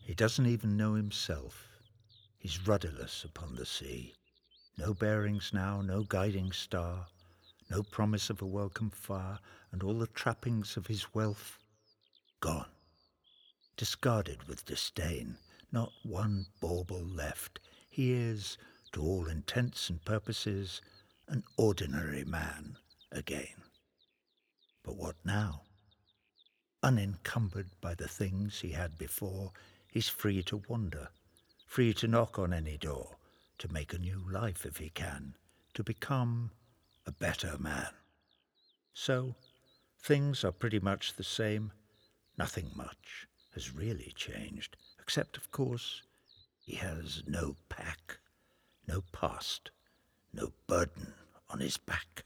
He doesn't even know himself. He's rudderless upon the sea. No bearings now, no guiding star, no promise of a welcome fire, and all the trappings of his wealth gone, discarded with disdain, not one bauble left. He is, to all intents and purposes, an ordinary man again. But what now? Unencumbered by the things he had before, he's free to wander, free to knock on any door, to make a new life if he can, to become a better man. So, things are pretty much the same. Nothing much has really changed, except, of course, he has no pack, no past, no burden on his back.